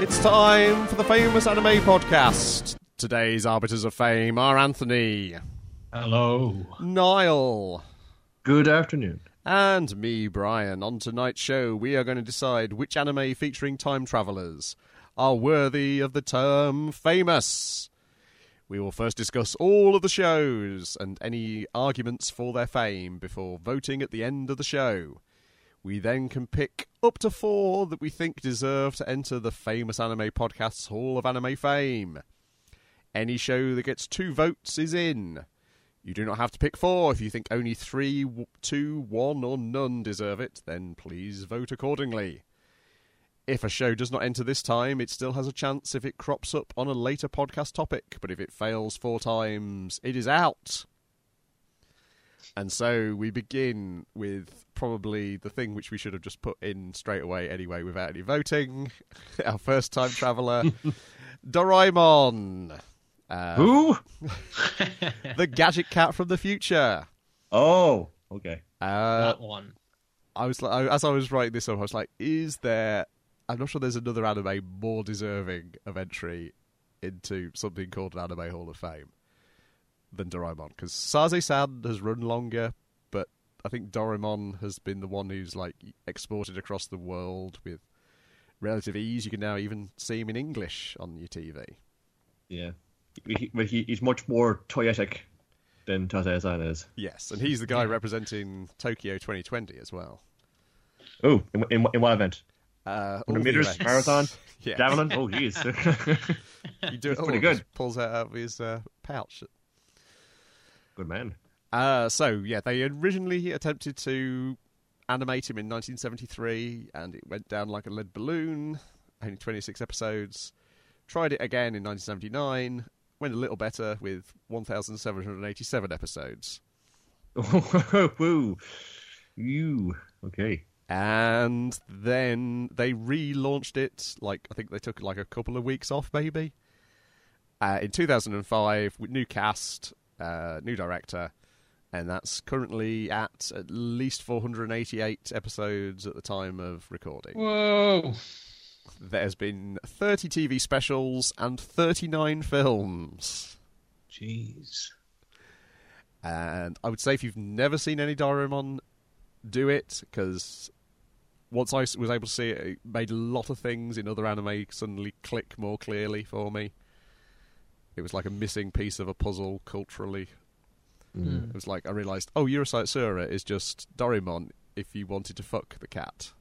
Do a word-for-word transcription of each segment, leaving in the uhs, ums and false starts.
It's time for the Famous Anime Podcast. Today's Arbiters of Fame are Anthony. Hello. Niall. Good afternoon. And me, Brian. On tonight's show, we are going to decide which anime featuring time travelers are worthy of the term famous. We will first discuss all of the shows and any arguments for their fame before voting at the end of the show. We then can pick up to four that we think deserve to enter the Famous Anime Podcast's Hall of Anime Fame. Any show that gets two votes is in. You do not have to pick four. If you think only three, two, one, or none deserve it, then please vote accordingly. If a show does not enter this time, it still has a chance if it crops up on a later podcast topic, but if it fails four times, it is out. And so we begin with probably the thing which we should have just put in straight away anyway without any voting. Our first time traveller, Doraemon. Uh, Who? The gadget cat from the future. Oh, okay. Uh, that one. I was like, as I was writing this up, I was like, is there... I'm not sure there's another anime more deserving of entry into something called an Anime Hall of Fame than Doraemon, because Saze-san has run longer, but I think Doraemon has been the one who's like exported across the world with relative ease. You can now even see him in English on your T V. Yeah, he, but he, he's much more toyetic than Saze-san is. Yes, and he's the guy representing Tokyo twenty twenty as well. Oh, in, in, in what event? Uh, one hundred meters, marathon, yeah. javelin. Oh, jeez. You do it all, pretty good. just pulls it out of his uh, pouch. Good man. Uh, so, yeah, they originally attempted to animate him in nineteen seventy-three, and it went down like a lead balloon, only twenty-six episodes. Tried it again in nineteen seventy-nine, went a little better with one thousand seven hundred eighty-seven episodes. Woo. You. Okay. And then they relaunched it, like, I think they took like a couple of weeks off, maybe, uh, in two thousand five, with new cast, uh, new director, and that's currently at at least four hundred eighty-eight episodes at the time of recording. Whoa. There's been thirty T V specials and thirty-nine films. Jeez. And I would say if you've never seen any Doraemon, do it, because once I was able to see it, it made a lot of things in other anime suddenly click more clearly for me. It was like a missing piece of a puzzle culturally. Mm. It was like I realised, oh, Urusei Tsura is just Doraemon if you wanted to fuck the cat.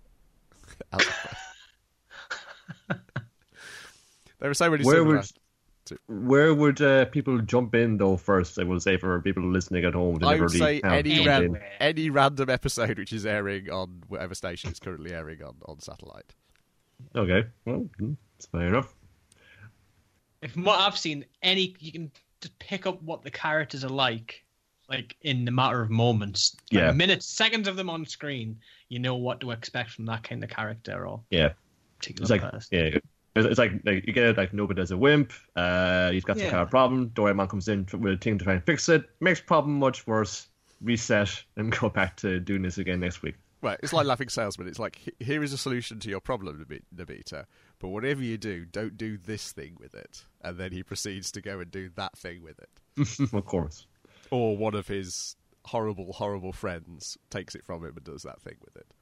There were so many Where similar... would, where would uh, people jump in, though, first, I will say, for people listening at home? I would say any, ran- in. any random episode which is airing on whatever station it's currently airing on, on satellite. Okay, well, that's fair enough. From what I've seen, any you can just pick up what the characters are like, like in a matter of moments. Like Yeah. minutes, seconds of them on screen, you know what to expect from that kind of character or Yeah. particular It's like, person. yeah, it's, it's like, like you get it, like Nobida's a wimp, uh, he's got some Yeah. kind of problem, Doraemon comes in with a team to try and fix it, makes problem much worse, reset, and go back to doing this again next week. Well, it's like Laughing Salesman. It's like, "H- here is a solution to your problem, Nabi- Nobita, but whatever you do, don't do this thing with it. And then he proceeds to go and do that thing with it. Of course. Or one of his horrible, horrible friends takes it from him and does that thing with it.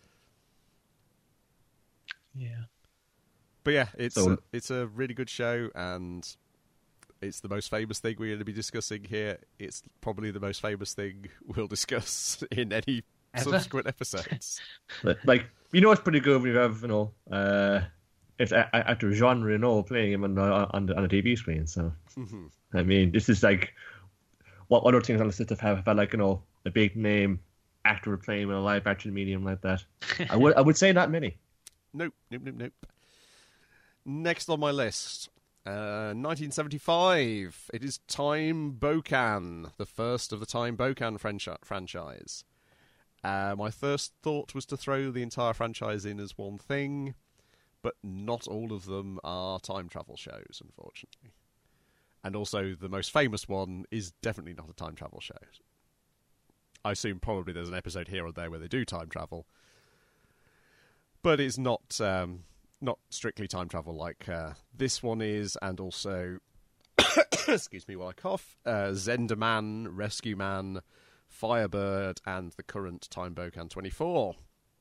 Yeah. But yeah, it's So- a, it's a really good show, and it's the most famous thing we're going to be discussing here. It's probably the most famous thing we'll discuss in any Ever? subsequent episodes. But, like, you know, it's pretty good when you have, you know, uh, it's a- a- actor genre, you know, playing him on the, on the, on the T V screen, so. Mm-hmm. I mean, this is like, what other things on the list have, have had, like, you know, a big name actor playing in a live action medium like that? I would I would say not many. Nope, nope, nope, nope. Next on my list, uh, nineteen seventy-five. It is Time Bokan, the first of the Time Bokan franchi- franchise. Uh, my first thought was to throw the entire franchise in as one thing, but not all of them are time travel shows, unfortunately. And also, the most famous one is definitely not a time travel show. I assume probably there's an episode here or there where they do time travel, but it's not um, not strictly time travel like uh, this one is, and also, excuse me while I cough, uh, Zenderman, Rescue Man, Firebird, and the current Time Bokan twenty-four.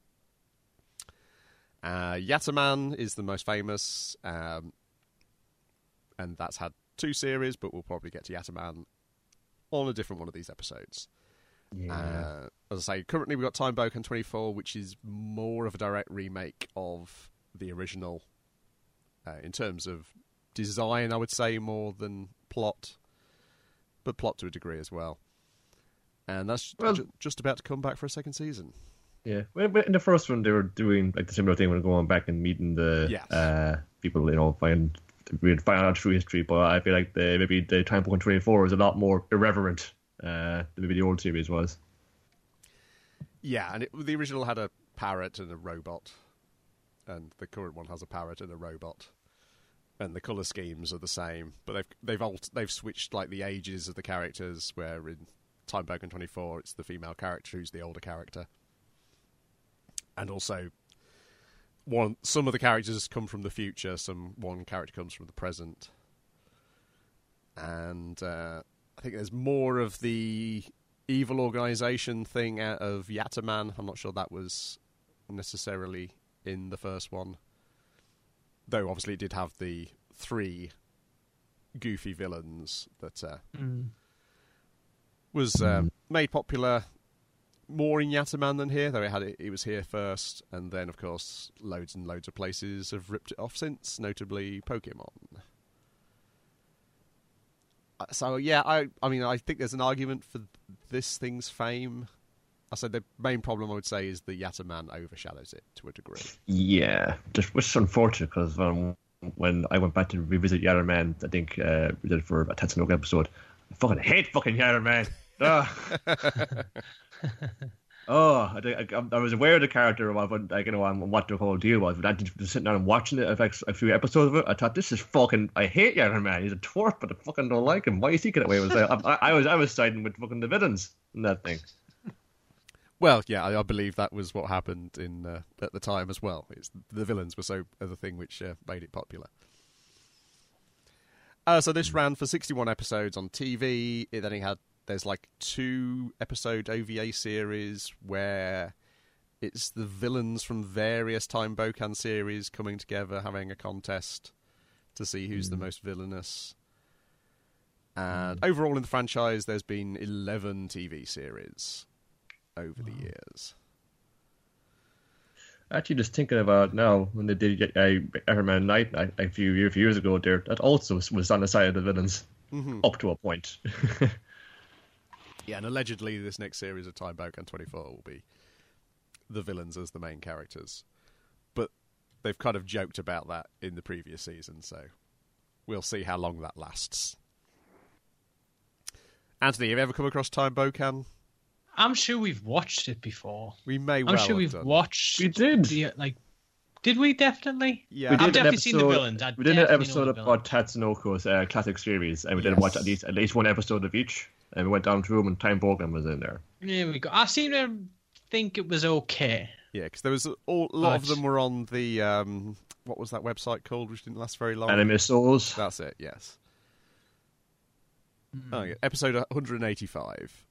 Uh, Yatterman is the most famous, um, and that's had two series, but we'll probably get to Yatterman on a different one of these episodes. Yeah. Uh, as I say, currently we've got Time Bokan twenty-four, which is more of a direct remake of the original uh, in terms of design, I would say, more than plot, but plot to a degree as well. And that's well, ju- just about to come back for a second season. Yeah, well, in the first one, they were doing like the similar thing when going back and meeting the Yes. uh, people, you know, find find out true history. But I feel like the maybe the Time Bokan twenty-four is a lot more irreverent uh, than maybe the old series was. Yeah, and it, the original had a parrot and a robot, and the current one has a parrot and a robot, and the color schemes are the same, but they've they've alt- they've switched like the ages of the characters. Where in Time Bokan twenty-four, it's the female character who's the older character. And also, one some of the characters come from the future, some one character comes from the present. And uh, I think there's more of the evil organization thing out of Yatterman. I'm not sure that was necessarily in the first one. Though, obviously, it did have the three goofy villains that uh, Mm. was um, made popular more in Yatterman than here, though it had it, it was here first, and then of course loads and loads of places have ripped it off since, notably Pokemon. Uh, So yeah, I I mean I think there's an argument for this thing's fame. I said the main problem I would say is that Yatterman overshadows it to a degree. Yeah, just which is unfortunate because um, when I went back to revisit Yatterman, I think uh, we did it for a Tatsunoko episode. I fucking hate fucking Yatterman. Ah. Oh, I, I, I was aware of the character, but like, you know, and what the whole deal was. But I just sitting down and watching it, like, a few episodes of it, I thought, this is fucking. I hate Yatterman. He's a twerp, but I fucking don't like him. Why is he getting away with it? I, I, I was, I was siding with fucking the villains in that thing. Well, yeah, I, I believe that was what happened in uh, at the time as well. It's, the villains were so are the thing which uh, made it popular. Uh, so this ran for sixty-one episodes on T V. It then it had there's like two episode O V A series where it's the villains from various Time Bokan series coming together, having a contest to see who's mm. the most villainous. And mm. overall in the franchise, there's been eleven T V series over wow. the years. Actually, just thinking about it now, when they did uh, Everman Night a few, a few years ago, there that also was on the side of the villains, mm-hmm. up to a point. Yeah, and allegedly this next series of Time Bokan twenty-four will be the villains as the main characters. But they've kind of joked about that in the previous season, so we'll see how long that lasts. Anthony, have you ever come across Time Bokan? I'm sure we've watched it before. We may well I'm sure have we've done. watched We did. The, like, did we definitely? Yeah. We did I've definitely episode, seen the villains. I'd we did an definitely episode know the about Tatsunoko's uh, classic series, and we Yes. did watch at least at least one episode of each. And we went down through them, and Time Bokan was in there. There we go. I seem to think it was okay. Yeah, because there was a, all, a lot of But- them were on the um, what was that website called, which didn't last very long. Anime Souls. That's it. Yes. Hmm. Oh, yeah. Episode one hundred eighty-five.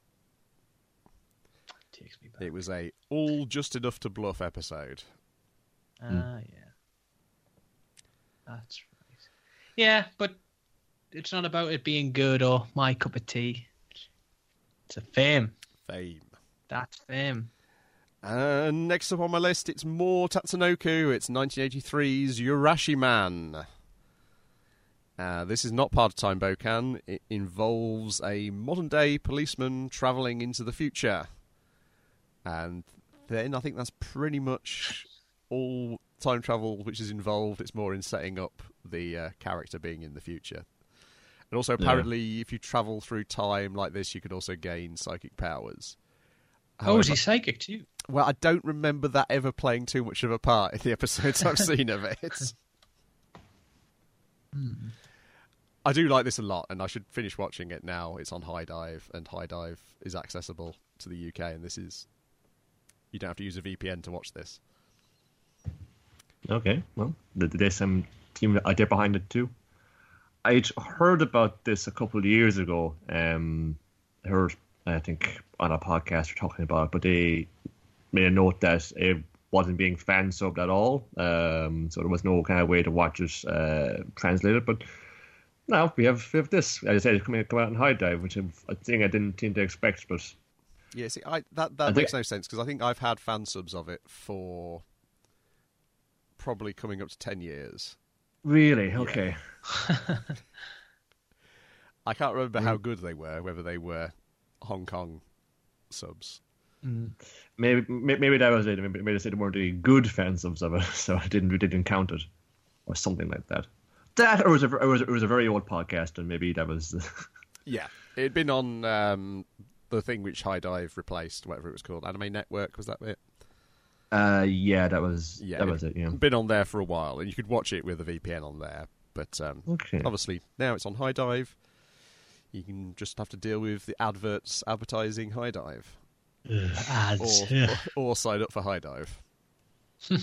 Takes me back. It was a all just enough to bluff episode. Ah, yeah. That's right. Yeah, but it's not about it being good or my cup of tea. It's a fame. Fame. That's fame. And next up on my list, it's more Tatsunoko. It's nineteen eighty-three's Urashiman. Uh, this is not part of Time Bokan. It involves a modern-day policeman travelling into the future. And then I think that's pretty much all time travel which is involved. It's more in setting up the uh, character being in the future. And also, apparently, yeah. if you travel through time like this, you can also gain psychic powers. Oh, is he psychic too? Well, I don't remember that ever playing too much of a part in the episodes I've seen of it. Hmm. I do like this a lot, and I should finish watching it now. It's on High Dive, and High Dive is accessible to the U K, and this is... You don't have to use a V P N to watch this. Okay, well, th- there's some team idea behind it too. I'd heard about this a couple of years ago. Um, I heard, I think, on a podcast we're talking about it, but they made a note that it wasn't being fan subbed at all. Um, so there was no kind of way to watch it uh, translated. But now we have we have this. As I said, it's coming come out in High Dive, which I'm, a thing I didn't seem to expect. But Yeah, see, I, that that I makes think- no sense because I think I've had fan subs of it for probably coming up to ten years. really, okay. I can't remember how good they were, whether they were Hong Kong subs. Maybe maybe that was it. Maybe, maybe they said they weren't really good fans of it, so it didn't it didn't count it, or something like that. That or it was a it was, it was a very old podcast, and maybe that was. Yeah, it'd been on um, the thing which High Dive replaced, whatever it was called, Anime Network. Was that it? Uh, yeah, that was Yeah, that was it. Yeah. Been on there for a while, and you could watch it with a V P N on there. But um, Okay. obviously now it's on High Dive. You can just have to deal with the adverts advertising High Dive, Ads. or, or, or sign up for High Dive. I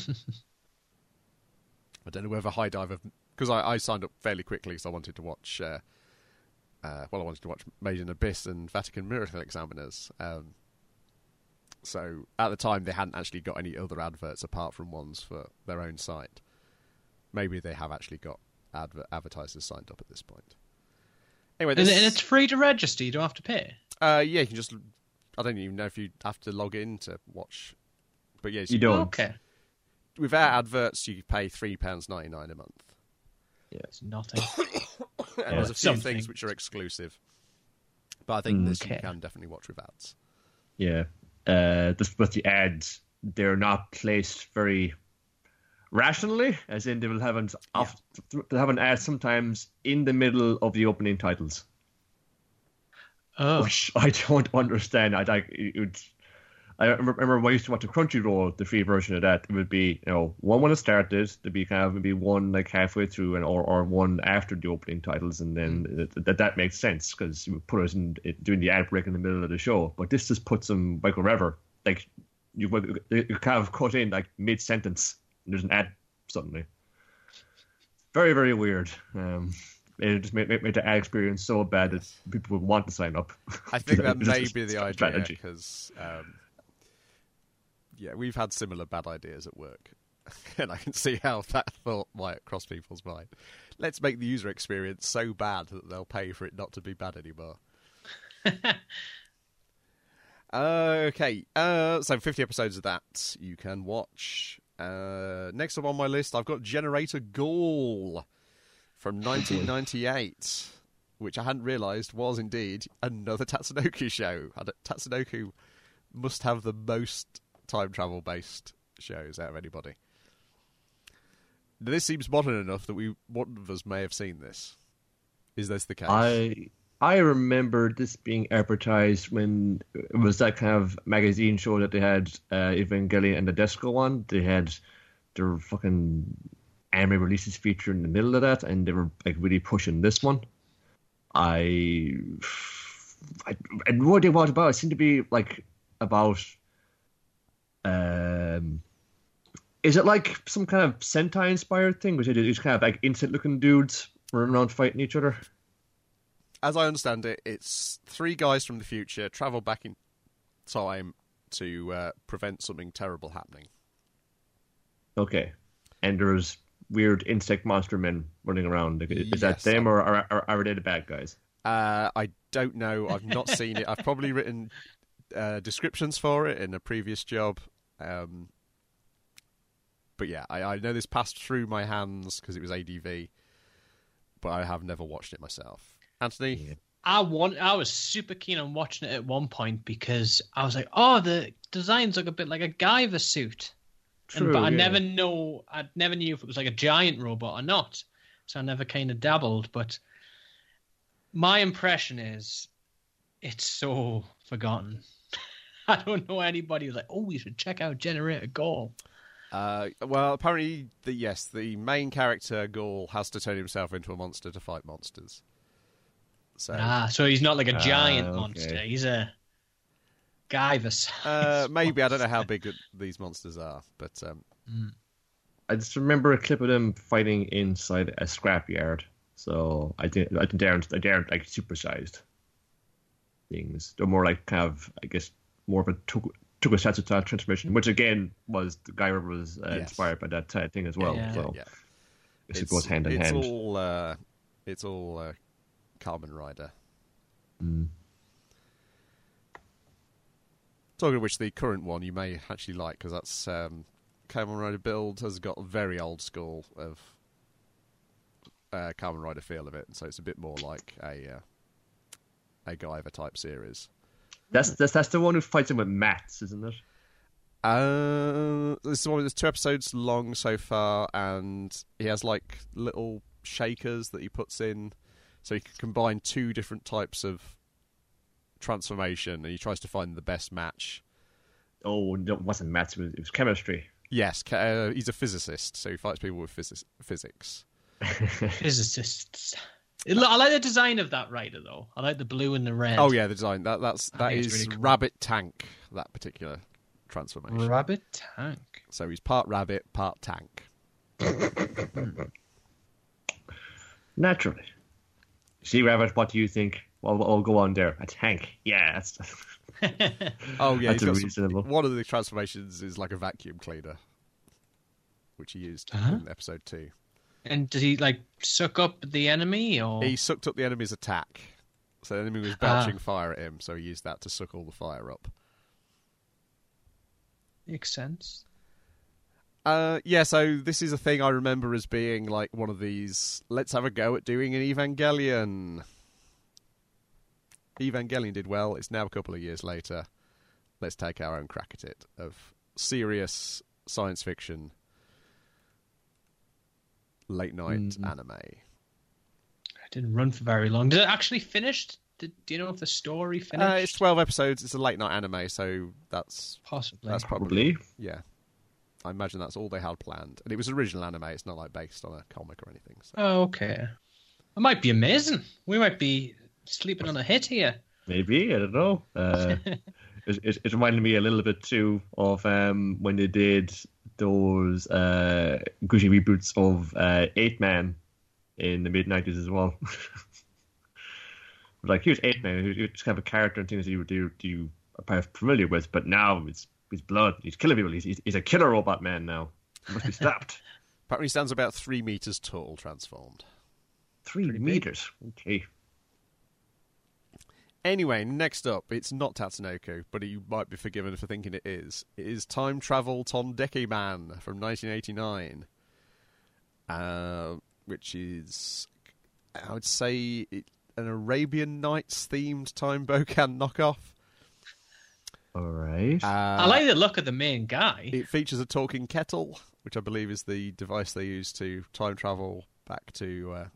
don't know whether High Dive, because I, I signed up fairly quickly because I wanted to watch. Uh, uh, well, I wanted to watch Made in Abyss and Vatican Miracle Examiners. Um, so at the time, they hadn't actually got any other adverts apart from ones for their own site. Maybe they have actually got adver- advertisers signed up at this point. Anyway, And, this, and it's free to register. You don't have to pay. uh, yeah, you can just. I don't even know if you have to log in to watch, but yes, You don't. Okay. Without adverts, you pay three pounds ninety nine a month. It's nothing. And there's a few Something. things which are exclusive, but I think this you Okay. can definitely watch with ads. Yeah. Uh, this, but the ads, they're not placed very rationally, as in they will have an off, they'll have an ad sometimes in the middle of the opening titles, Oh. which I don't understand. I like it would. I remember when I used to watch the Crunchyroll, the free version of that. It would be, you know, one when it started, there'd be kind of maybe one like halfway through, and or, or one after the opening titles, and then mm. that that makes sense because you would put us in it, doing the ad break in the middle of the show. But this just puts them like wherever, like you you kind of cut in like mid sentence, and there's an ad suddenly. Very very weird. Um, it just made, made the ad experience so bad that people would want to sign up. I think that It's may just be the a idea strategy. because, um, yeah, we've had similar bad ideas at work, and I can see how that thought might cross people's mind. Let's make the user experience so bad that they'll pay for it not to be bad anymore. Okay, uh, so fifty episodes of that you can watch. Uh, next up on my list, I've got Generator Ghoul from nineteen ninety-eight, which I hadn't realised was indeed another Tatsunoko show. And Tatsunoko must have the most time travel based shows out of anybody. Now, this seems modern enough that we one of us may have seen this. Is this the case? I I remember this being advertised when it was that kind of magazine show that they had uh, Evangelion and the Desco one. They had their fucking anime releases feature in the middle of that, and they were like really pushing this one. I I, I had no idea what it was about. It seemed to be like about um. Is it like some kind of Sentai inspired thing? Which it is kind of like insect looking dudes running around fighting each other. As I understand it, it's three guys from the future travel back in time to uh, prevent something terrible happening. Okay. And there's weird insect monster men running around. Is Yes, that them, I'm- or are, are, are they the bad guys? Uh, I don't know. I've not seen it. I've probably written uh, descriptions for it in a previous job. Um, but yeah, I, I know this passed through my hands because it was A D V, but I have never watched it myself. Anthony? Yeah. I want. I was super keen on watching it at one point because I was like, "Oh, the designs look a bit like a Guyver suit," and, True, but I yeah. never know. I never knew if it was like a giant robot or not, so I never kind of dabbled. But my impression is, it's so forgotten. I don't know anybody who's like, "Oh, we should check out Generator Ghoul." Uh, well, apparently, the, yes, the main character, Gaul, has to turn himself into a monster to fight monsters. So, Ah, so he's not like a giant Ah, okay. monster. He's a Guyver. uh, maybe, I don't know how big these monsters are, but um, Mm. I just remember a clip of them fighting inside a scrapyard. So I think I think they aren't they aren't like supersized things. They're more like kind of I guess more of a tokusatsu style transformation, which again was the guy was uh, Yes. inspired by that uh, thing as well. Yeah. So Yeah. I guess it goes hand in it's hand. all uh, it's all uh, Kamen Rider. Mm. Talking of which, the current one you may actually like because that's um, Kamen Rider build has got a very old school of uh, Kamen Rider feel of it, so it's a bit more like a uh, a Guyver type series. That's that's that's the one who fights him with mats, isn't it? Uh, this is one that's two episodes long so far, and he has like little shakers that he puts in, so he can combine two different types of transformation, and he tries to find the best match. Oh, no, it wasn't mats. It was, it was chemistry. Yes, ca- uh, he's a physicist, so he fights people with phys- physics. Physicists. It lo- I like the design of that rider, though. I like the blue and the red. Oh yeah, the design that that's I that think it's is really cool. Rabbit Tank. That particular transformation. Rabbit tank. So he's part rabbit, part tank. Naturally. See, Rabbit, what do you think? Well, I'll go on there. A tank. Yeah, that's Oh yeah, That's he's got some- reasonable. one of the transformations is like a vacuum cleaner, which he used Uh-huh. in episode two. And did he like suck up the enemy, or He sucked up the enemy's attack, so the enemy was belching fire at him, so he used that to suck all the fire up. makes sense? Uh, yeah, so this is a thing I remember as being like one of these, let's have a go at doing an Evangelion. Evangelion did well, it's now a couple of years later. Let's take our own crack at it, of serious science fiction, late night Mm. anime. It didn't run for very long. Did it actually finish? Did, do you know if the story finished? Uh, it's twelve episodes, it's a late night anime, so that's, Possibly. that's probably, probably. yeah. I imagine that's all they had planned. And it was original anime, it's not like based on a comic or anything. So. Oh, okay. It might be amazing. We might be sleeping on a hit here. Maybe, I don't know. Uh, it, it, it reminded me a little bit too of um, when they did those uh, gritty reboots of uh, Eight Man in the mid nineties as well. Like, here's Eight Man, who's just kind of a character and things that you you, you are familiar with, but now it's his blood. He's killing people. He's, he's, he's a killer robot man now. He must be stopped. Apparently he stands about three meters tall, transformed. Three Pretty big. meters. Okay. Anyway, next up, it's not Tatsunoko, but you might be forgiven for thinking it is. It is Time Travel Tondeki Man from nineteen eighty-nine, uh, which is, I would say, it, an Arabian Nights themed Time Bokan knockoff. All right. Uh, I like the look of the main guy. It features a talking kettle, which I believe is the device they use to time travel back to uh,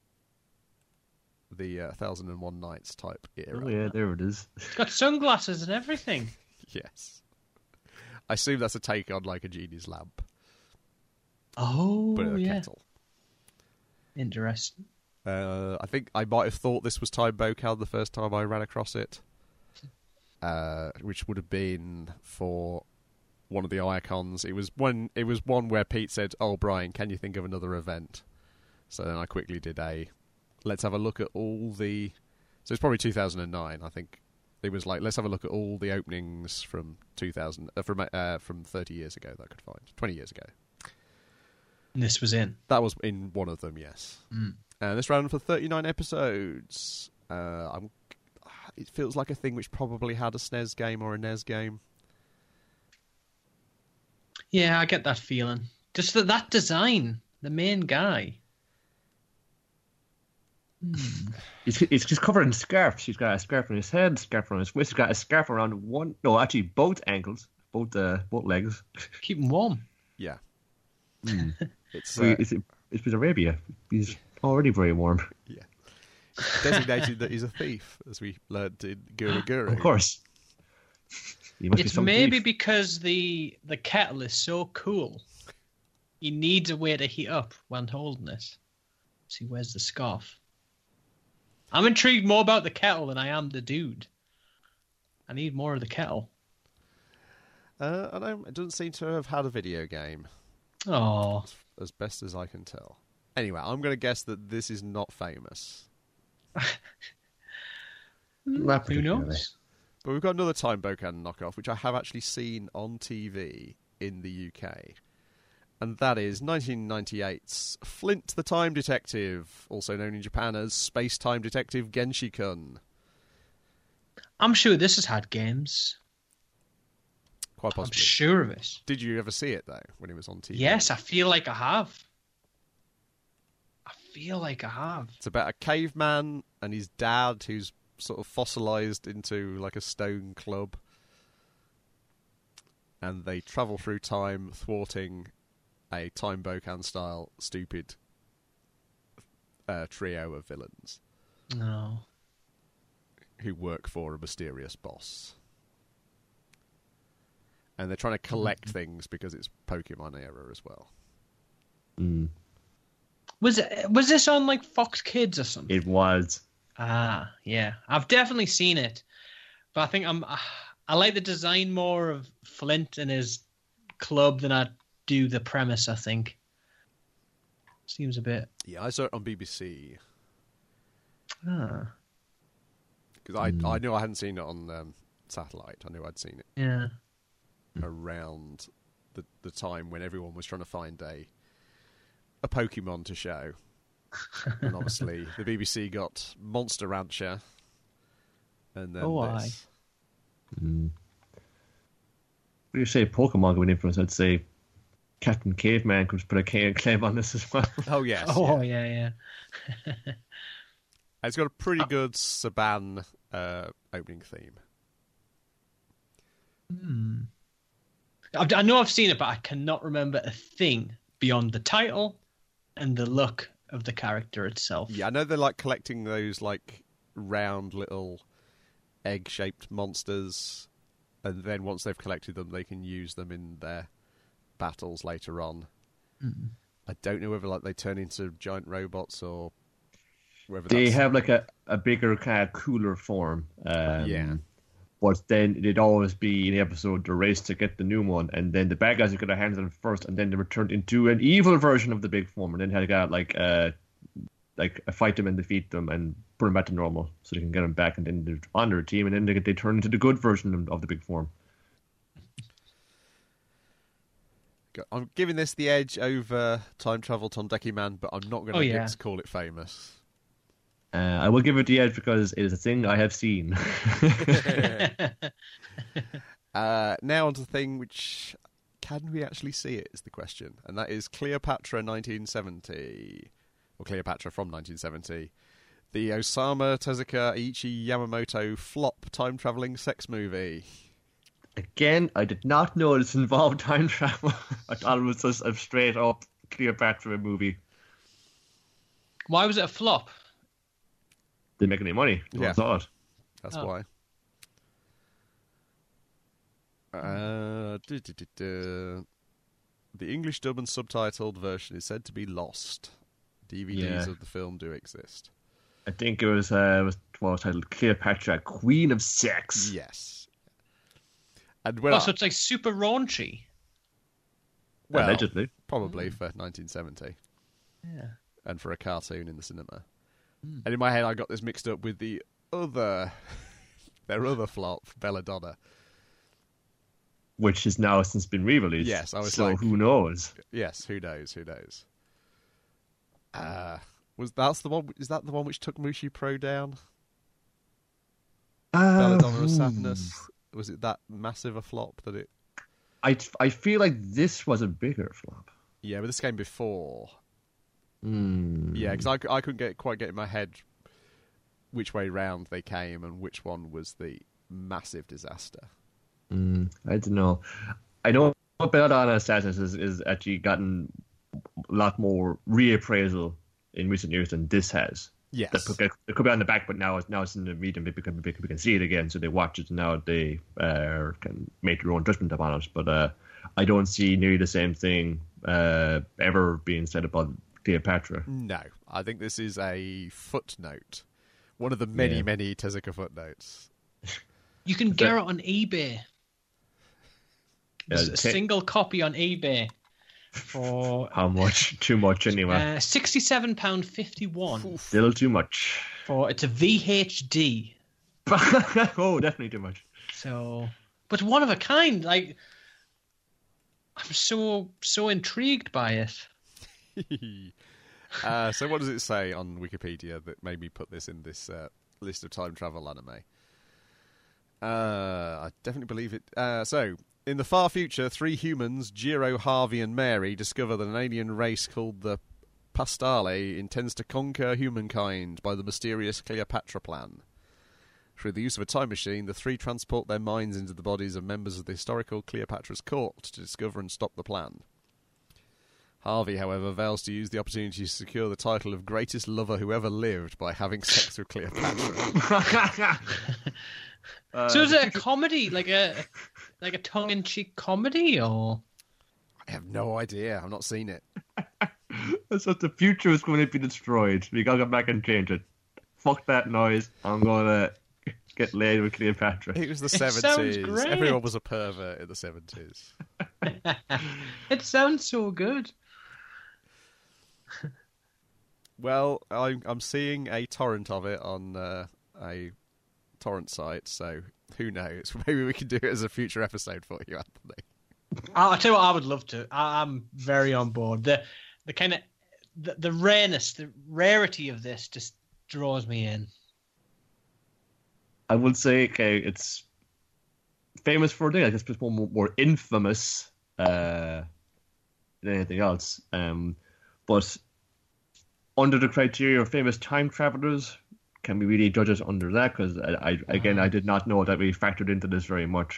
the uh, Thousand and One Nights type era. Oh yeah, there it is. It's got sunglasses and everything. Yes. I assume that's a take on like a genie's lamp, Oh, but a yeah. kettle. Interesting. Uh, I think I might have thought this was Time Bokan the first time I ran across it, uh, which would have been for one of the icons. It was one. It was one where Pete said, "Oh, Brian, can you think of another event?" So then I quickly did a. Let's have a look at all the. So it's probably two thousand nine. I think it was like, let's have a look at all the openings from two thousand uh, from uh, from thirty years ago that I could find, twenty years ago. And this was in. That was in one of them, yes. Mm. And this ran for thirty-nine episodes. Uh, I'm, it feels like a thing which probably had a S N E S game or a N E S game. Yeah, I get that feeling. Just that that design, the main guy. Hmm. He's, he's just covered in scarves. He's got a scarf on his head, scarf on his waist. He's got a scarf around one. No, actually, both ankles, both uh, both legs. Keep him warm. Yeah. Mm. It's, So uh, it's, it's with Arabia. He's already very warm. yeah. Designated that he's a thief, as we learned in Guru Guru. Of course. He must be It's some maybe thief. because the the kettle is so cool. He needs a way to heat up when holding it. So he wears the scarf. I'm intrigued more about the kettle than I am the dude. I need more of the kettle. Uh, I don't, it doesn't seem to have had a video game. Oh, as best as I can tell. Anyway, I'm going to guess that this is not famous. Not who particularly. knows? But we've got another Time Bokan knockoff, which I have actually seen on T V in the U K. And that is nineteen ninety-eight's Flint the Time Detective, also known in Japan as Space Time Detective Genshi-kun. I'm sure this has had games. Quite I'm possibly. sure of it. Did you ever see it, though, when it was on T V? Yes, I feel like I have. I feel like I have. It's about a caveman and his dad who's sort of fossilized into like a stone club. And they travel through time, thwarting a Time Bokan-style stupid uh, trio of villains No. who work for a mysterious boss. And they're trying to collect things because it's Pokemon era as well. Mm. Was it, was this on like Fox Kids or something? It was. Ah, yeah. I've definitely seen it. But I think I'm I like the design more of Flint and his club than I do the premise, I think. Seems a bit Yeah, I saw it on B B C. ah, Because I, Mm. I knew I hadn't seen it on um, satellite. I knew I'd seen it yeah. around the the time when everyone was trying to find a a Pokemon to show. And obviously the B B C got Monster Rancher and then Oh, this. Mm. What do you say Pokemon going in for us? I'd say Captain Caveman could put a K and claim on this as well. Oh yes. Oh yeah. yeah, yeah. It's got a pretty good Saban uh, opening theme. Hmm. I, I know I've seen it, but I cannot remember a thing beyond the title and the look of the character itself. Yeah, I know they're like collecting those like round little egg-shaped monsters, and then once they've collected them, they can use them in their battles later on. Mm. I don't know whether like they turn into giant robots or whether They that's... have like a, a bigger, kind of cooler form. Um, Yeah. But then it'd always be in the episode the race to get the new one, and then the bad guys are going to handle them first, and then they were turned into an evil version of the big form, and then had to go like uh, like uh, fight them and defeat them and put them back to normal, so they can get them back, and then they're on their team, and then they get they turn into the good version of, of the big form. I'm giving this the edge over Time Travel Tondeki Man, but I'm not going to Oh, get yeah. to call it famous. Uh, I will give it the edge because it is a thing I have seen. Uh, now on to the thing which... Can we actually see it, is the question. And that is Cleopatra nineteen seventy. Or Cleopatra from nineteen seventy. The Osamu Tezuka Ichi Yamamoto flop time-travelling sex movie. Again, I did not know this involved time travel. I thought it was just a straight up Cleopatra movie. Why was it a flop? Didn't make any money. Yeah. I thought. That's Oh. why. Uh, duh, duh, duh, duh. The English dub and subtitled version is said to be lost. D V Ds Yeah. of the film do exist. I think it was uh, was what was titled Cleopatra, Queen of Sex. Yes. And when Oh, I- so it's like super raunchy. well, Allegedly. probably for nineteen seventy Yeah. and for a cartoon in the cinema. And in my head, I got this mixed up with the other, their other flop, Belladonna. Which has now since been re-released. Yes, I was so like- who knows? Yes, who knows? Who knows? Uh, was that's the one? Is that the one which took Mushi Pro down? Belladonna of Sadness. Was it that massive a flop that it? I, I feel like this was a bigger flop. Yeah, but this came before. Mm. Yeah, because I, I couldn't get quite get in my head which way round they came and which one was the massive disaster. Mm, I don't know. I know Belladonna Sadness is, is actually gotten a lot more reappraisal in recent years than this has. Yes. That could, it could be on the back, but now it's now it's in the medium. People can, people can see it again, so they watch it and now they uh, can make their own judgment upon it. But uh, I don't see nearly the same thing uh, ever being said about Cleopatra. No, I think this is a footnote. One of the many, Yeah. many Tezuka footnotes. You can get it on eBay. Yeah, There's a ta- single copy on eBay. for How much? Too much anyway. uh, sixty-seven pounds fifty-one. Still too much. For it's a V H D. Oh, definitely too much. So, but one of a kind. Like, I'm so so intrigued by it. uh, so what does it say on Wikipedia that made me put this in this uh, list of time travel anime? Uh, I definitely believe it. Uh, so, in the far future, three humans, Jiro, Harvey, and Mary, discover that an alien race called the Pastale intends to conquer humankind by the mysterious Cleopatra plan. Through the use of a time machine, the three transport their minds into the bodies of members of the historical Cleopatra's court to discover and stop the plan. Harvey, however, vows to use the opportunity to secure the title of greatest lover who ever lived by having sex with Cleopatra. uh, So is it a comedy, like a like a tongue-in-cheek comedy, or? I have no idea. I've not seen it. So the future is going to be destroyed. We gotta go back and change it. Fuck that noise. I'm gonna get laid with Cleopatra. It was the It sounds seventies. great. Everyone was a pervert in the seventies. It sounds so good. Well, I'm, I'm seeing a torrent of it on uh, a torrent site, so who knows? Maybe we can do it as a future episode for you, Anthony. I'll, I'll tell you what, I would love to. I, I'm very on board. The the kind of the, the rareness, the rarity of this just draws me in. I would say, okay, it's famous for a thing. I guess it's more, more infamous uh, than anything else. Um, but under the criteria of famous time travelers, can we really judge it under that? Because I, I, again, I did not know that we factored into this very much.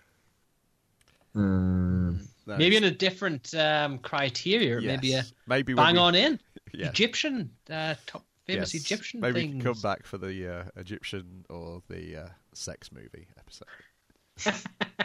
Um, No, Maybe in it's- a different um, criteria, yes. maybe a Maybe when bang we- on in Yes. Egyptian, uh, top famous Yes. Egyptian Maybe things. we can come back for the uh, Egyptian or the uh, sex movie episode.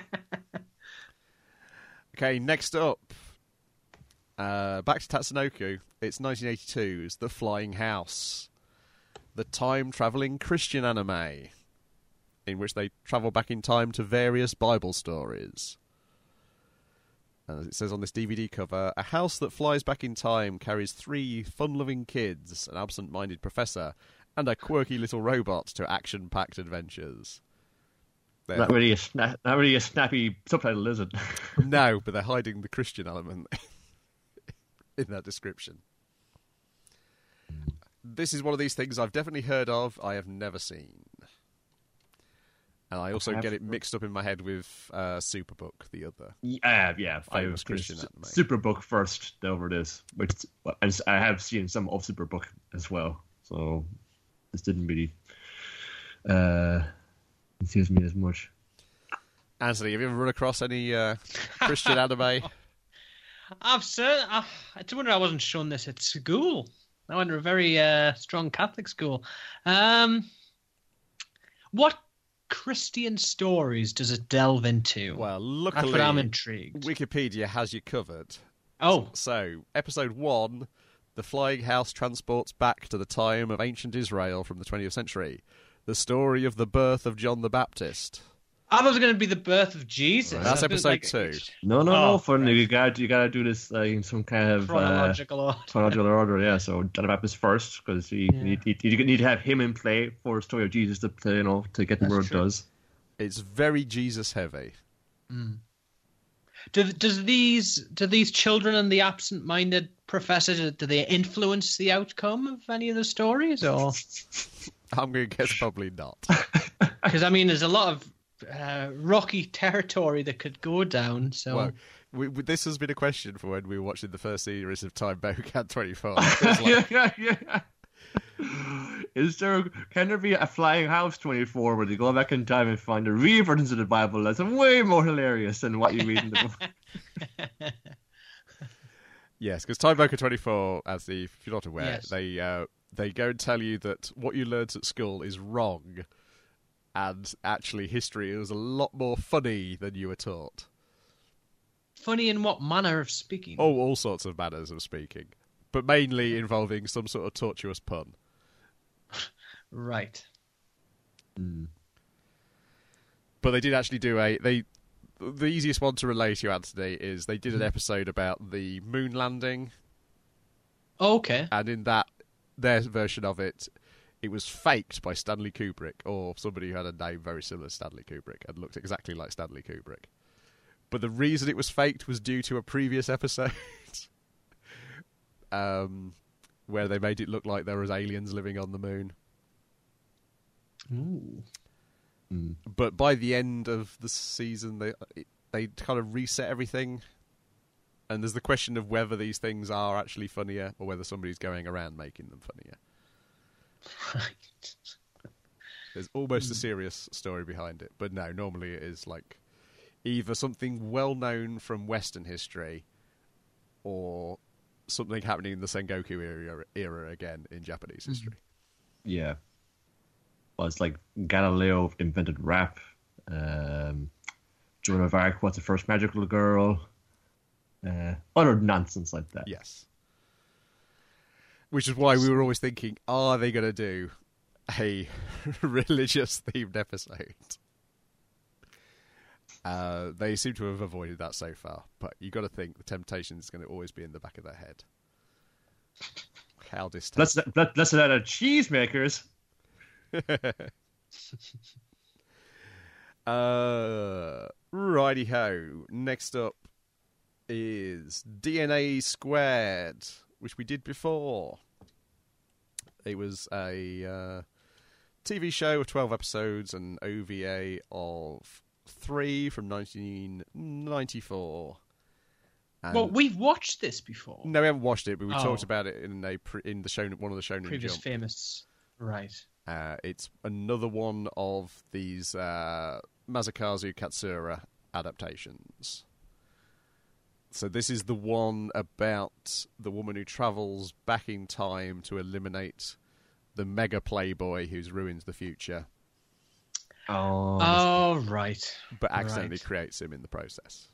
Okay, next up. Uh, back to Tatsunoko. It's nineteen eighty-two's The Flying House, the time-travelling Christian anime, in which they travel back in time to various Bible stories. And as it says on this D V D cover, a house that flies back in time carries three fun-loving kids, an absent-minded professor, and a quirky little robot to action-packed adventures. They're- not really a sna- not really a snappy subtitle, is it? No, but they're hiding the Christian element in that description. This is one of these things I've definitely heard of, I have never seen. And I also I have- get it mixed up in my head with uh, Superbook, the other. Yeah, yeah. I Famous was Christian Christian anime. Superbook first over this, which and I have seen some of Superbook as well. So this didn't really uh, enthuse me as much. Anthony, have you ever run across any uh, Christian anime? I've certain. I, it's a wonder I wasn't shown this at school. I went to a very uh, strong Catholic school. Um, what Christian stories does it delve into? Well, That's luckily, what I'm intrigued. Wikipedia has you covered. Oh, So, episode one, the flying house transports back to the time of ancient Israel from the twentieth century. The story of the birth of John the Baptist. I thought it was going to be the birth of Jesus. That's I was episode like, two. No, no, Oh, no. For right. you got you got to do this uh, in some kind of uh, Chronological order. chronological order. Yeah. So John the Baptist first, because you, Yeah. need, you, you need to have him in play for the story of Jesus to play, you know, to get That's where it true. does. It's very Jesus heavy. Do, does these do these children and the absent-minded professor do, do they influence the outcome of any of the stories, or I'm going to guess probably not. because I mean, there's a lot of uh, rocky territory that could go down. So Well, we, we, this has been a question for when we were watching the first series of Time Bocan twenty-four. It was like, yeah, yeah, yeah. Is there can there be a flying house twenty-four where they go back in time and find the real versions of the Bible that's way more hilarious than what you read in the book? yes, because Time Bocan twenty-four, as the, if you're not aware, Yes. they uh, they go and tell you that what you learnt at school is wrong, and actually history is a lot more funny than you were taught. funny in what manner of speaking? Oh, all sorts of manners of speaking, but mainly involving some sort of tortuous pun. Right. But they did actually do a they the easiest one to relate to, Anthony, is they did an episode about the moon landing. Oh, okay. And in that, their version of it, it was faked by Stanley Kubrick, or somebody who had a name very similar to Stanley Kubrick and looked exactly like Stanley Kubrick. But the reason it was faked was due to a previous episode um, where they made it look like there was aliens living on the moon. Ooh. Mm. But by the end of the season, they they kind of reset everything. And there's the question of whether these things are actually funnier or whether somebody's going around making them funnier. Right. There's almost a serious story behind it. But no, normally it is like either something well known from Western history or something happening in the Sengoku era, era again in Japanese history. Yeah. Well, it's like Galileo invented rap. Um, Joan of Arc was the first magical girl. Uh, other nonsense like that. Yes. Which is why we were always thinking, are they going to do a religious-themed episode? Uh, they seem to have avoided that so far, but you got to think the temptation is going to always be in the back of their head. How distant. Let's let, let's let out cheesemakers. uh, righty ho. Next up is D N A Squared, which we did before. It was a uh, T V show of twelve episodes and O V A of three from nineteen ninety-four. And Well, we've watched this before. no, we haven't watched it, but we Oh. talked about it in a pre- in the show, one of the Shonen Previous Jump. famous. Right. Uh, it's another one of these uh, Masakazu Katsura adaptations. So this is the one about the woman who travels back in time to eliminate the mega playboy who's ruined the future, Oh, Oh, right. but accidentally Right. creates him in the process.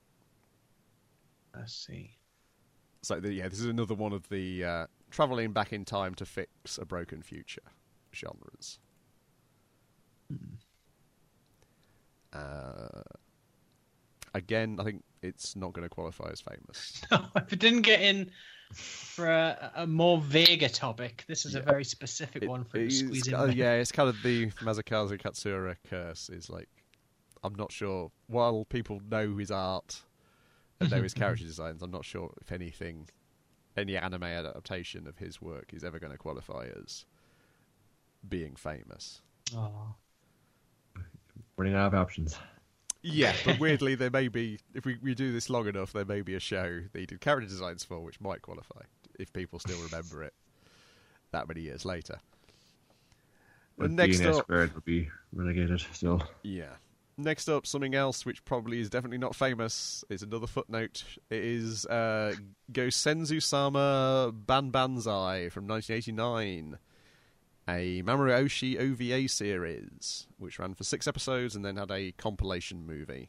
Let's see. So the, yeah, this is another one of the uh, traveling back in time to fix a broken future genres. Uh, again, I think it's not going to qualify as famous. If it didn't get in for a, a more vague topic, this is a Yeah. very specific It- one for you to it's squeeze in. uh, there. yeah, it's kind of the Masakazu Katsura curse. Is like, I'm not sure. While people know his art and know his character designs, I'm not sure if anything, any anime adaptation of his work is ever going to qualify as being famous. Oh. running out of options. Yeah, but weirdly, there may be, if we, we do this long enough, there may be a show that he did character designs for, which might qualify, if people still remember it that many years later. But Next D N A up, Squared would be relegated still. yeah. Next up, something else which probably is definitely not famous is another footnote. It is uh, Gosenzu-sama Banbanzai from nineteen eighty-nine, a Mamoru Oshii O V A series, which ran for six episodes and then had a compilation movie.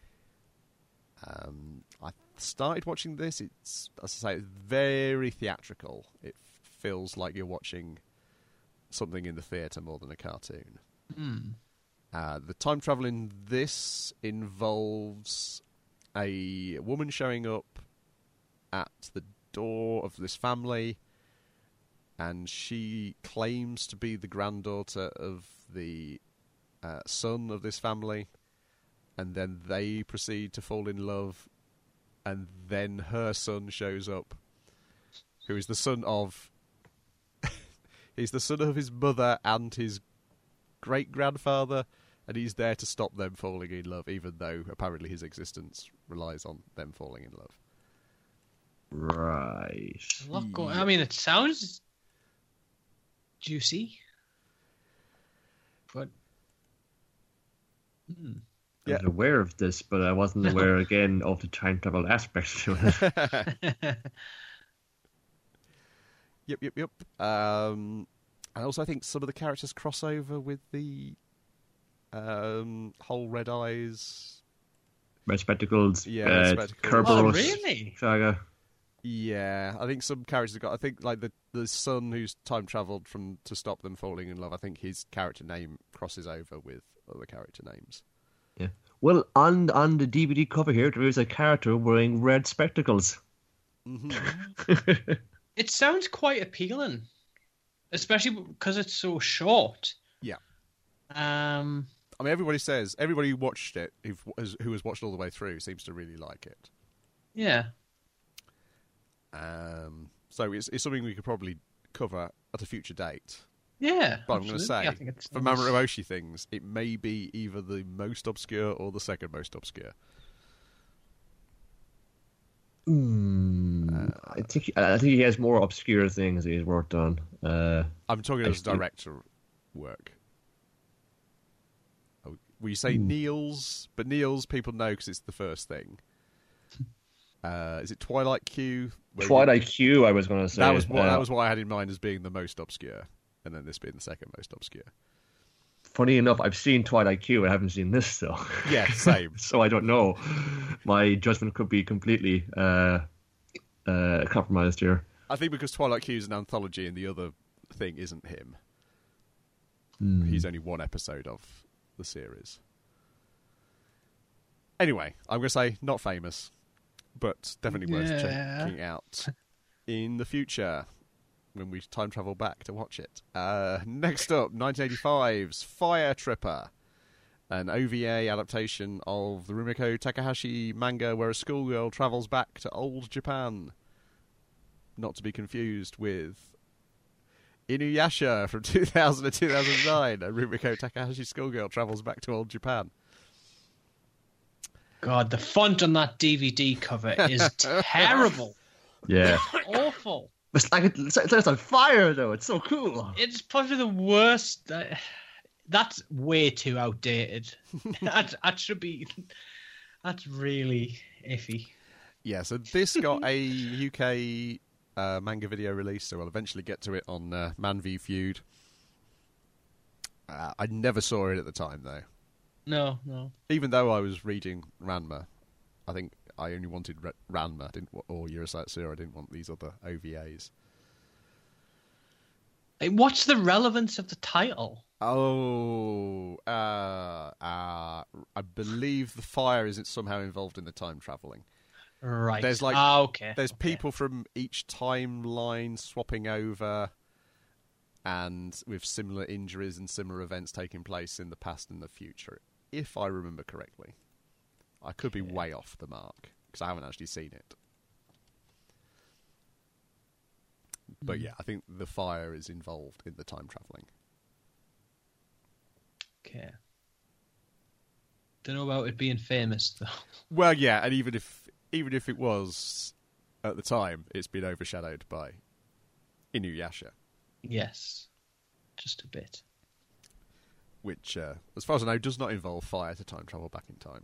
Um, I started watching this. It's, as I say, it's very theatrical. It feels like you're watching something in the theatre more than a cartoon. Mm. Uh, the time travel in this involves a woman showing up at the door of this family, and she claims to be the granddaughter of the uh, son of this family, and then they proceed to fall in love, and then her son shows up, who is the son of... he's the son of his mother and his great-grandfather, and he's there to stop them falling in love, even though apparently his existence relies on them falling in love. Right. A lot going- I mean, it sounds juicy, but hmm. I was aware of this, but I wasn't aware again of the time travel aspect to it. Yep, yep, yep. Um, and also, I think some of the characters cross over with the um, whole Red Eyes. Red spectacles, Yeah, uh, spectacles. Kerberos Oh, really? saga. Yeah, I think some characters have got. I think like the the son who's time travelled from to stop them falling in love. I think his character name crosses over with other character names. Yeah. Well, on on the D V D cover here, there is a character wearing red spectacles. Mm-hmm. It sounds quite appealing, especially because it's so short. Yeah. Um, I mean, everybody says, everybody who watched it, who've, who has watched all the way through, seems to really like it. yeah. Um, so it's, it's something we could probably cover at a future date. Yeah. But I'm going to say, I think it's for nice. Mamoru Oshii things, it may be either the most obscure or the second most obscure. Mm, I think I think he has more obscure things he's worked on. Uh, I'm talking as Actually- director work. Oh, Well, you say Hmm. Niels, but Niels people know because it's the first thing. Uh, is it Twilight Q? Where you- Twilight Q, I was going to say. That was what Uh, that was what I had in mind as being the most obscure, and then this being the second most obscure. Funny enough, I've seen Twilight Q. I haven't seen this though. Yeah, same. So I don't know. My judgment could be completely uh, uh, compromised here. I think because Twilight Q is an anthology and the other thing isn't him. Hmm. He's only one episode of the series. Anyway, I'm going to say not famous, but definitely worth Yeah. checking out in the future when we time travel back to watch it. Uh, next up, nineteen eighty-five's Fire Tripper, an O V A adaptation of the Rumiko Takahashi manga where a schoolgirl travels back to old Japan. Not to be confused with Inuyasha from two thousand to two thousand nine. A Rumiko Takahashi schoolgirl travels back to old Japan. God, the font on that D V D cover is terrible. Yeah. Awful. It's like it- it's, it's on fire though. It's so cool. It's probably the worst. Uh, that's way too outdated. that, that should be. That's really iffy. Yeah, so this got a U K uh, manga video release, so we'll eventually get to it on uh, Man v Feud. Uh, I never saw it at the time, though. No, no. Even though I was reading Ranma, I think I only wanted Re- Ranma, I didn't wa- or Urusatsu. I didn't want these other O V As. Like, what's the relevance of the title? Oh, uh, uh, I believe the fire isn't somehow involved in the time travelling. Right. There's like- ah, okay. There's okay. people from each timeline swapping over, and with similar injuries and similar events taking place in the past and the future, if I remember correctly. I could be way off the mark, because I haven't actually seen it. But yeah, I think the fire is involved in the time travelling. Okay. Don't know about it being famous though. Well, yeah, and even if even if it was at the time, it's been overshadowed by Inuyasha, Yes, just a bit. which, uh, as far as I know, does not involve fire to time travel back in time.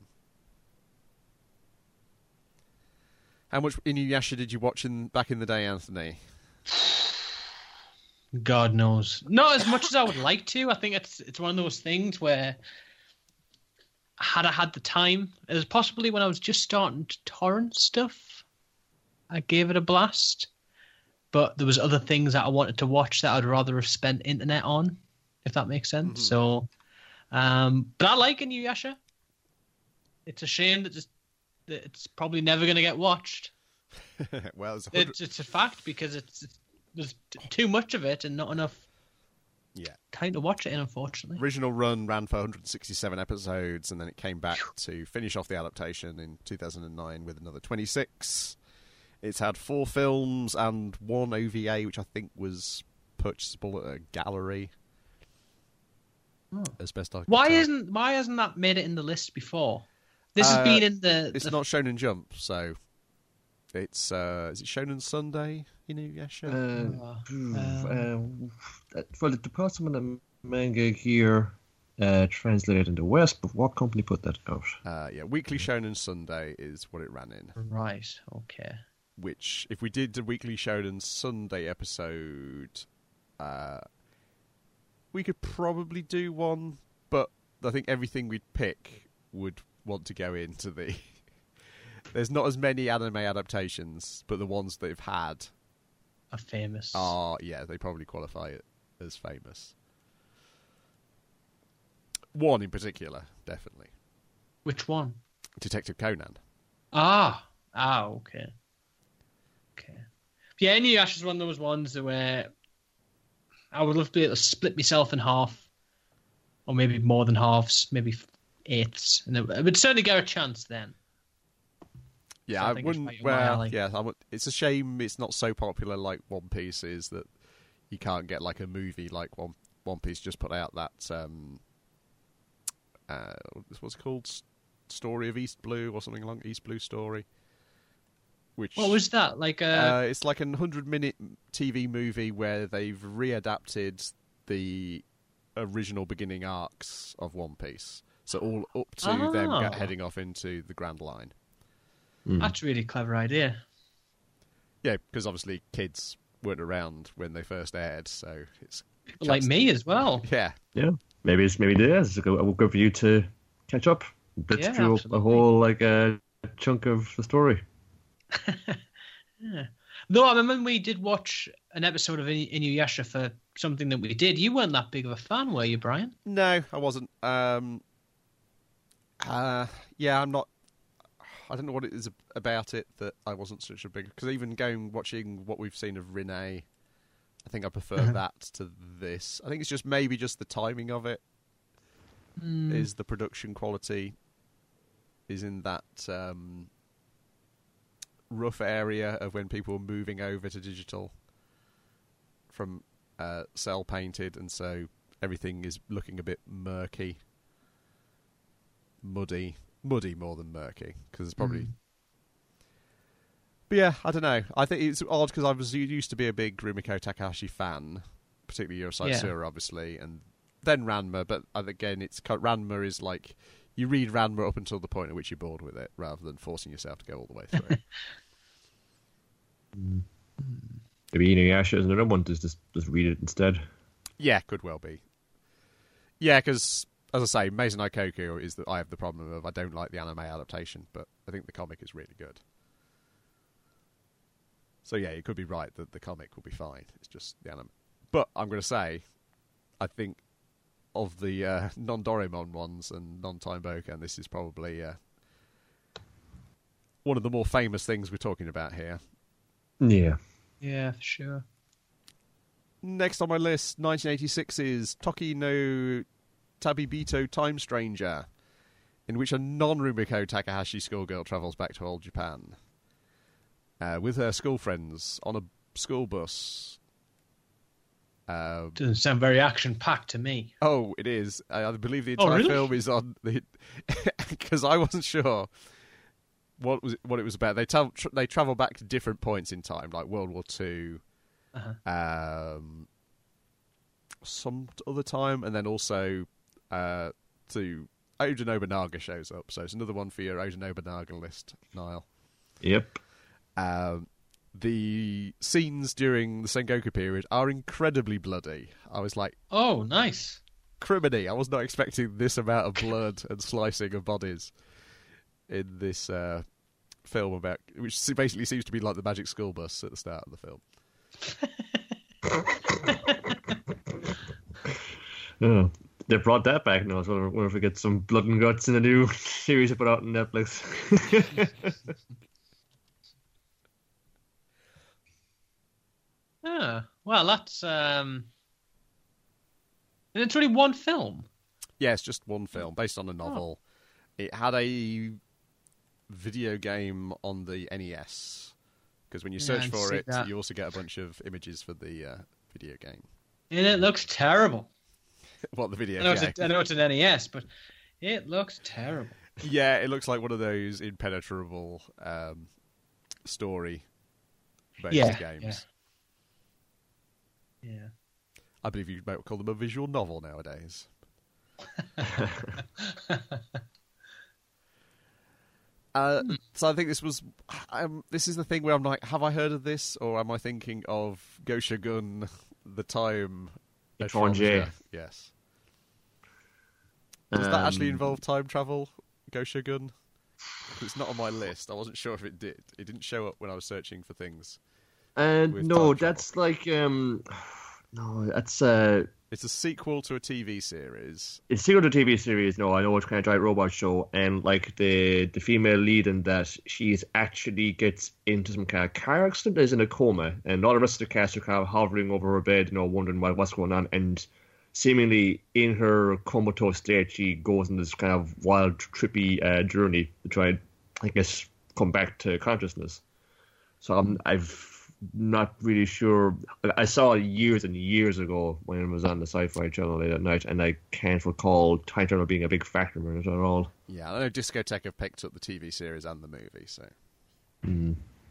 How much Inuyasha did you watch in back in the day, Anthony? God knows, not as much as I would like to. I think it's it's one of those things where, had I had the time, it was possibly when I was just starting to torrent stuff, I gave it a blast. But there was other things that I wanted to watch that I'd rather have spent internet on, if that makes sense. Mhm. So, um, but I like Inuyasha. It's a shame that it's, that it's probably never going to get watched. Well, it's, a hundred... It's, it's a fact because it's, it's there's t- too much of it and not enough yeah. time to watch it in, unfortunately. Original run ran for one hundred sixty-seven episodes, and then it came back to finish off the adaptation in two thousand nine with another twenty-six. It's had four films and one O V A, which I think was purchasable at a gallery. Oh. As best I can Why tell. isn't why hasn't that made it in the list before? This Uh, has been in the. It's the not Shonen Jump, so it's uh, is it Shonen Sunday? Inuyasha. Uh, Um, uh, well, the Department of Manga here uh, translated into West, but what company put that out? Uh, yeah, Weekly Shonen Sunday is what it ran in. right. Okay. Which, if we did the Weekly Shonen Sunday episode, uh, we could probably do one, but I think everything we'd pick would want to go into the... There's not as many anime adaptations, but the ones they've had A famous. are, yeah, they probably qualify it as famous. One in particular, definitely. Which one? Detective Conan. Ah, ah, okay, okay. Yeah, Inuyasha is one of those ones where I would love to be able to split myself in half, or maybe more than halves, maybe eighths, and I would certainly get a chance then. Yeah, So I I, think it's wouldn't. right up my Well, alley. yeah, I would, it's a shame it's not so popular like One Piece is that you can't get like a movie like One One Piece just put out that um, uh, what's it called, S- Story of East Blue or something along East Blue Story. Which What was that? Like a uh, it's like a hundred minute T V movie where they've readapted the original beginning arcs of One Piece, so all up to them Oh. get heading off into the Grand Line. That's a really clever idea. Yeah, because obviously kids weren't around when they first aired, so it's a Like chance me as well. to- Yeah, Yeah, maybe it's maybe it is. It's good, good for you to catch up. Blitz Yeah, through a absolutely. whole like uh, chunk of the story. Yeah. Though I remember when we did watch an episode of In- Inuyasha for something that we did, you weren't that big of a fan, were you, Brian? no, I wasn't. Um, uh, yeah, I'm not. I don't know what it is about it that I wasn't such a big. Because even going watching what we've seen of Renee, I think I prefer that to this. I think it's just maybe just the timing of it is the production quality is in that um, rough area of when people were moving over to digital from uh, cell painted, and so everything is looking a bit murky, muddy, muddy more than murky because it's probably. Mm. But yeah, I don't know. I think it's odd because I was used to be a big Rumiko Takahashi fan, particularly Yurosai Yeah. Sura, obviously, and then Ranma. But again, it's Ranma is like you read Ranma up until the point at which you're bored with it, rather than forcing yourself to go all the way through. Maybe Inuyasha is another one. Just just, just read it instead. Yeah, could well be. Yeah, because as I say, Maison Ikoku is that I have the problem of I don't like the anime adaptation, but I think the comic is really good. So yeah, you could be right that the comic will be fine. It's just the anime. But I'm going to say, I think of the uh, non-Doraemon ones and non-Time Boken, this is probably uh, one of the more famous things we're talking about here. Yeah. Yeah, for sure. Next on my list, nineteen eighty-six is Toki no Tabibito Time Stranger, in which a non-Rumiko Takahashi schoolgirl travels back to old Japan uh, with her school friends on a school bus. Uh, Doesn't sound very action-packed to me. oh, it is. I, I believe the Oh, entire really? film is on the because I wasn't sure what was what it was about. They tell tr- they travel back to different points in time, like World War Two. Uh-huh. Um, some other time, and then also uh, to Oda Nobunaga shows up, so it's another one for your Oda Nobunaga list, Niall. Yep. Um, the scenes during the Sengoku period are incredibly bloody. I was like, Oh, nice. criminy! I was not expecting this amount of blood and slicing of bodies in this uh, film about, which basically seems to be like the Magic School Bus at the start of the film. Oh, they brought that back now. So I wonder if we get some blood and guts in the new series they put out on Netflix. Ah, well, that's um, and it's only one film. Yeah, it's just one film based on a novel. It had a video game on the N E S because when you Yeah, search I for see it, that. you also get a bunch of images for the uh, video game. And it looks terrible. What the video I know, it's game? a, I know it's an N E S, but it looks terrible. Yeah, it looks like one of those impenetrable um, story-based Yeah, games. Yeah. I believe you might call them a visual novel nowadays. Uh, so I think this was. Um, this is the thing where I'm like, have I heard of this, or am I thinking of Goshogun, the time Étranger. astrologer? Yes. Does that actually Um, involve time travel, Goshogun? It's not on my list. I wasn't sure if it did. It didn't show up when I was searching for things. And with no, time that's like um, No, that's uh, It's a sequel to a T V series. it's still a T V series. No, I know it's kind of giant robot show, and like the the female lead in that, she's actually gets into some kind of car accident, is in a coma, and all the rest of the cast are kind of hovering over her bed, you know, wondering what, what's going on, and seemingly in her comatose state, she goes on this kind of wild, trippy uh, journey to try and, I guess, come back to consciousness. So I'm, I've not really sure. I saw it years and years ago when it was on the Sci-Fi Channel late at night, and I can't recall time travel being a big factor in it at all. Yeah, I know Discotheque have picked up the T V series and the movie, so. Mm.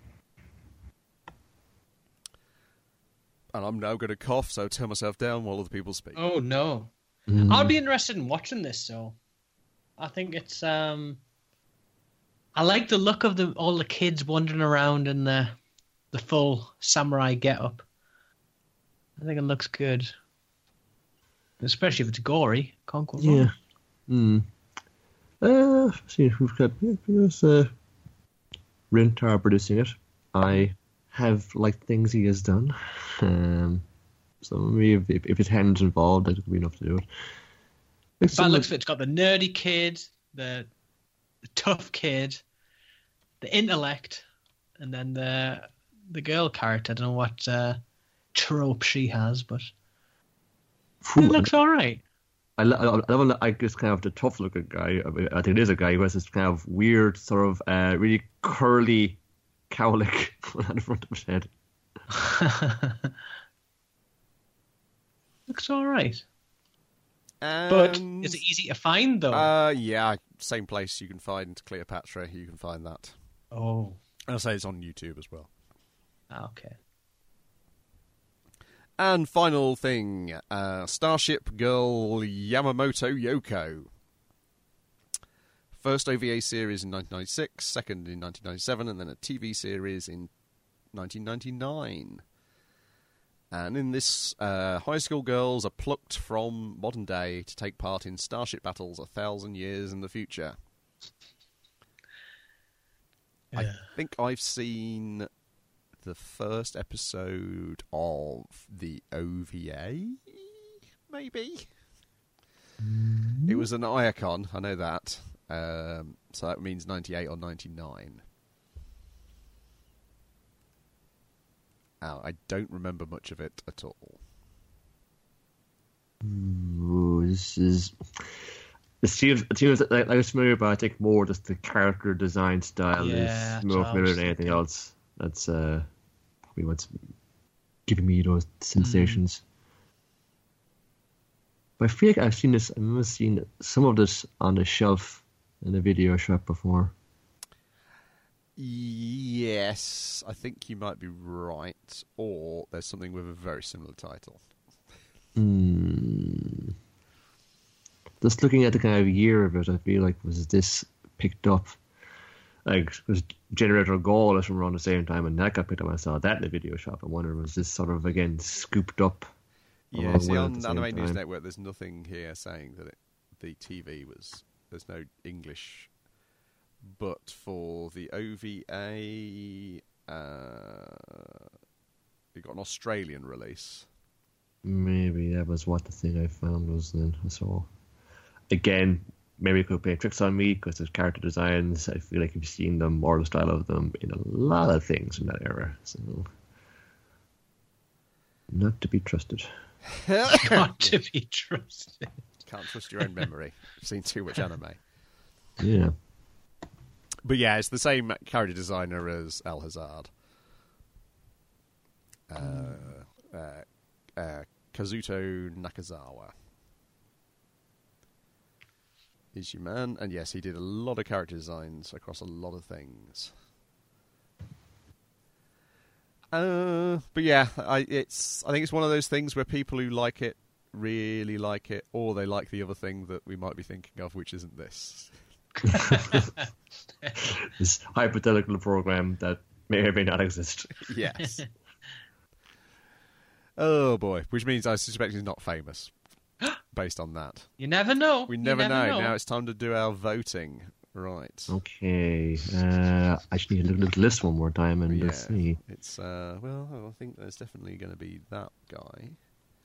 And I'm now going to cough, so turn myself down while other people speak. Oh no, Mm. I'd be interested in watching this. So, I think it's um, I like the look of the all the kids wandering around in the the full samurai getup. I think it looks good, especially if it's gory. Can't go wrong. Yeah. Hmm. Uh, see, we've got yes, uh, Rintar producing it. I have liked things he has done. Um, so maybe if, if his hands involved, that could be enough to do it. Like By some the of- looks of it, it's got the nerdy kid, the, the tough kid, the intellect, and then the the girl character. I don't know what uh, trope she has, but Phew, it looks all right. I, lo- I love like this kind of the tough looking guy. I, mean, I think it is a guy who has this kind of weird, sort of uh, really curly cowlick on the front of his head. Looks all right. And, But is it easy to find, though? Uh, yeah, same place you can find Cleopatra. You can find that. oh, I'll say it's on YouTube as well. okay. And final thing, uh, Starship Girl Yamamoto Yoko. First O V A series in nineteen ninety-six, second in nineteen ninety-seven, and then a T V series in nineteen ninety-nine. And in this, uh, high school girls are plucked from modern day to take part in starship battles a thousand years in the future. I Yeah. think I've seen the first episode of the O V A, maybe? It was an Iacon, I know that. Um, so that means ninety-eight or ninety-nine. Oh, I don't remember much of it at all. Ooh, this is. It seems, it seems like I was familiar, but I think more just the character design style Yeah, is more that's what I familiar was than anything thinking. else. That's uh, probably what's giving me those sensations. But I feel like I've seen this. I remember seeing some of this on the shelf in a video shop before. Yes, I think you might be right. Or there's something with a very similar title. Hmm. Just looking at the kind of year of it, I feel like was this picked up? Like, was Generator Goal from around the same time, and that got picked up. I saw that in the video shop. I wonder, was this sort of again scooped up? Yeah, along see, with it at on the same Anime News time? Network, there's nothing here saying that it, the T V was. There's no English. But for the O V A, uh, it got an Australian release. Maybe that was what the thing I found was then. I saw. Again, maybe it could play tricks on me because there's character designs. I feel like you've seen them or the style of them in a lot of things from that era. So, not to be trusted. Not to be trusted. Can't trust your own memory. You've seen too much anime. Yeah. But yeah, it's the same character designer as El Hazard. Uh, uh, uh, Kazuto Nakazawa is your man. And yes, he did a lot of character designs across a lot of things. Uh, but yeah, I, it's. I think it's one of those things where people who like it really like it, or they like the other thing that we might be thinking of, which isn't this. This hypothetical program that may or may not exist. Yes. Oh boy, which means I suspect he's not famous. Based on that, You never know. we You never, know. know. Now it's time to do our voting. Right. Okay. Uh, I just need to look at the list one more time and Yeah. let's see. It's uh. Well, I think there's definitely going to be that guy.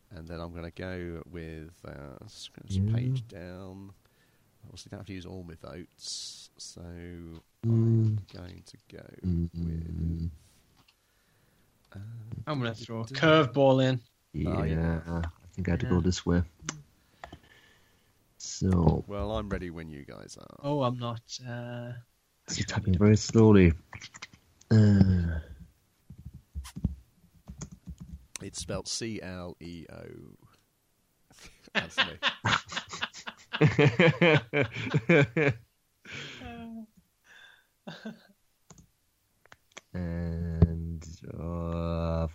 And then I'm going to go with uh, just going to Yeah. page down. Obviously, don't have to use all my votes, so Mm. I'm going to go Mm. with. Uh, I'm going to throw a curveball in. Yeah, Oh, yeah. I think I had to Yeah. go this way. So, well, I'm ready when you guys are. Oh, I'm not. Uh, she's typing very slowly. Uh, It's spelled C L E O. Anthony. and uh,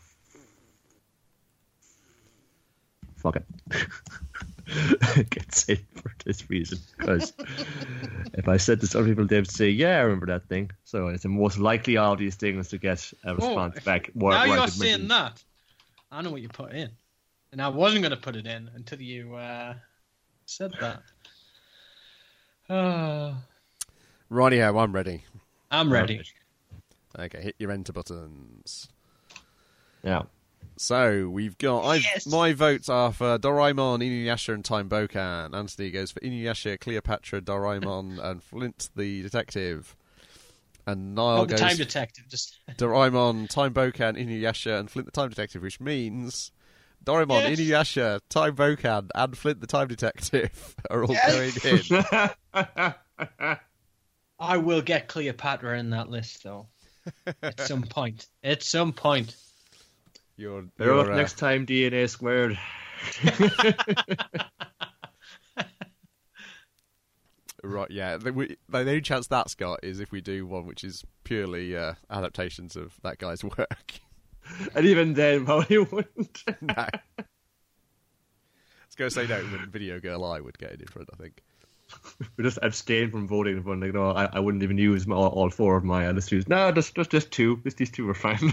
fuck it. I can't say it for this reason because if I said this, other people they would say, "Yeah, I remember that thing." So it's the most likely of these things to get a response Oh, back. Where, now where I you're did saying mention- that. I know what you put in. And I wasn't going to put it in until you uh, said that. Oh, Righty-ho, I'm ready. I'm ready. Okay, hit your enter buttons. Yeah. So we've got. I've, Yes! My votes are for Doraemon, Inuyasha, and Time Bokan. Anthony goes for Inuyasha, Cleopatra, Doraemon, and Flint the Detective. And Niall Not the goes time detective. Just Doraemon, Time Bokan, Inuyasha, and Flint the Time Detective, which means Doraemon, Yes! Inuyasha, Time Bokan, and Flint the Time Detective are all Yes! going in. I will get Cleopatra in that list, though. At some point. At some point. You're, Better you're, luck uh, next time, D N A squared. Right, yeah. The, we, the only chance that's got is if we do one which is purely uh, adaptations of that guy's work. And even then, probably wouldn't. No. I was going to say no, when Video Girl I would get it in front, I think. We just abstain from voting. When like, no, I, I wouldn't even use my, all, all four of my other choose. No, just just just two. Just these two are fine.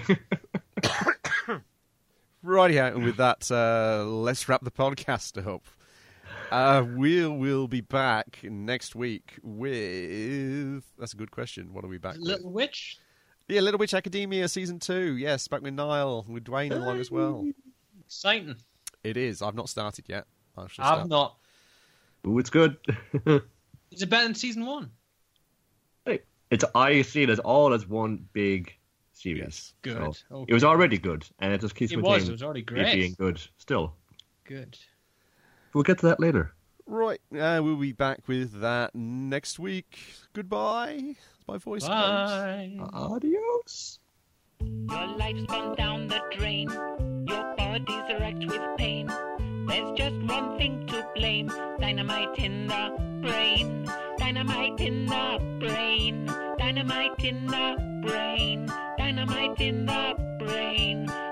Righty-ho, and with that, uh, let's wrap the podcast up. Uh, we'll, we'll be back next week with... That's a good question. What are we back with? Little Witch? Yeah, Little Witch Academia Season two. Yes, back with Niall, with Dwayne along as well. Exciting. It is. I've not started yet. I shall I've start. not. Ooh, it's good. Is it better than season one? Hey, it's I see it as all as one big series. Yes. Good. So, Okay. It was already good, and it just keeps It was. maintaining It was already it great. being good still. Good. We'll get to that later. Right, uh, we'll be back with that next week. Goodbye. My voice goes. Bye. Adios. Your life's gone down the drain. Your body's wrecked with pain. There's just one thing to blame. Dynamite in the brain. Dynamite in the brain. Dynamite in the brain. Dynamite in the brain.